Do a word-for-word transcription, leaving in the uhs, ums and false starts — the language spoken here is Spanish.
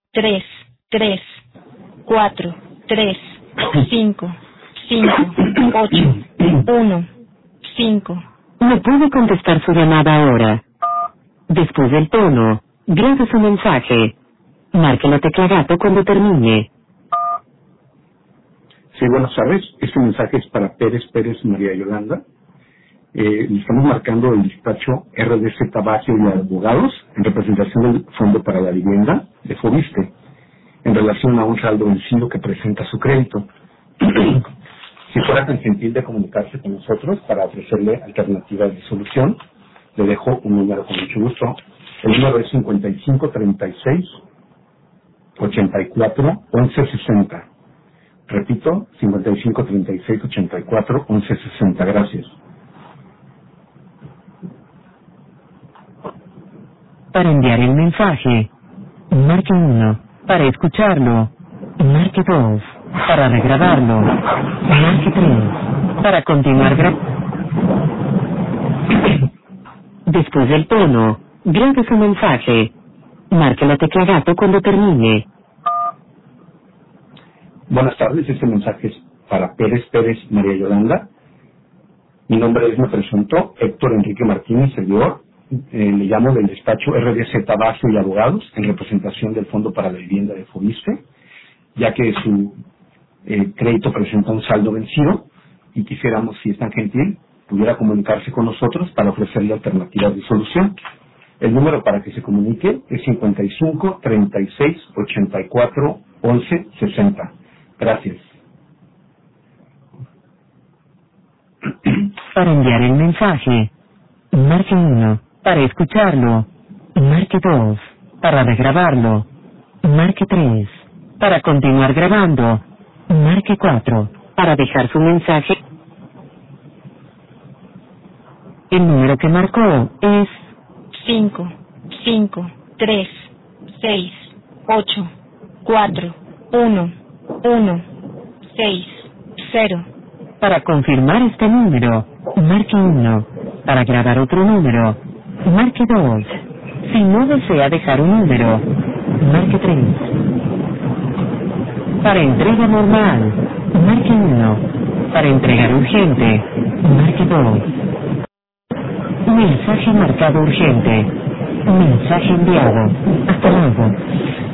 tres, tres, cuatro, tres, cinco, cinco, ocho, uno, cinco. No puede contestar su llamada ahora. Después del tono, grabe su mensaje. Marque la tecla gato cuando termine. Sí, buenas tardes. Este mensaje es para Pérez Pérez María Yolanda. Eh, le estamos marcando el despacho R D Z Baggio y Abogados en representación del Fondo para la Vivienda de Fobiste en relación a un saldo vencido que presenta su crédito. Si fuera tan gentil de comunicarse con nosotros para ofrecerle alternativas de solución, le dejo un número con mucho gusto. El número es cincuenta y cinco treinta y seis ochenta y cuatro once sesenta. Repito, cincuenta y cinco treinta y seis ochenta y cuatro once sesenta. Gracias. Para enviar el mensaje, marque uno. Para escucharlo, marque dos. Para regrabarlo, marque tres. Para continuar grabando. Después del tono, grabe su mensaje. Marque la tecla gato cuando termine. Buenas tardes, este mensaje es para Pérez Pérez María Yolanda. Mi nombre es, me presento, Héctor Enrique Martínez, servidor. Eh, le llamo del despacho R D Z Baggio y Abogados en representación del Fondo para la Vivienda de Fobiste, ya que su eh, crédito presenta un saldo vencido y quisiéramos, si es tan gentil, pudiera comunicarse con nosotros para ofrecerle alternativas de solución. El número para que se comunique es cincuenta y cinco treinta y seis ochenta y cuatro once sesenta. Gracias. Para enviar el mensaje, marque uno. Para escucharlo, marque dos. Para regrabarlo, marque tres. Para continuar grabando, marque cuatro. Para dejar su mensaje, el número que marcó es cinco, cinco, tres, seis, ocho, cuatro, uno, uno, seis, cero. Para confirmar este número, marque uno. Para grabar otro número, marque dos. Si no desea dejar un número, marque tres. Para entrega normal, marque uno. Para entregar urgente, marque dos. Mensaje marcado urgente. Mensaje enviado. Hasta luego.